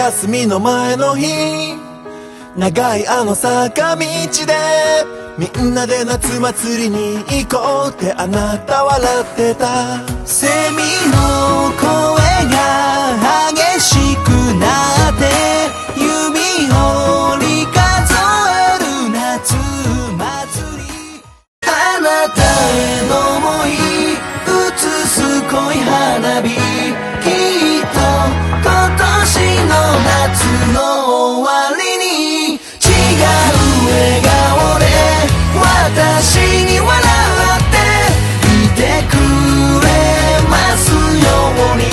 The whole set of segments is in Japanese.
休みの前の日、長いあの坂道でみんなで夏祭りに行こうってあなた笑ってた。 セミの声が激しくなって指折り数える夏祭り。あなたへの想い映す恋花火、きっと今年の夏の終わりに違う笑顔で私に笑っていてくれますように。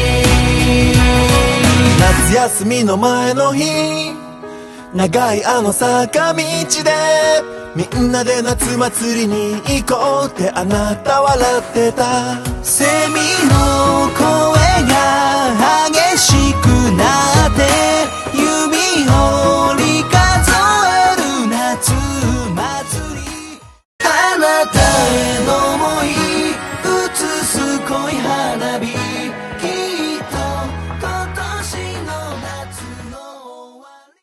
夏休みの前の日、長いあの坂道でみんなで夏祭りに行こうってあなた笑ってた。 セミの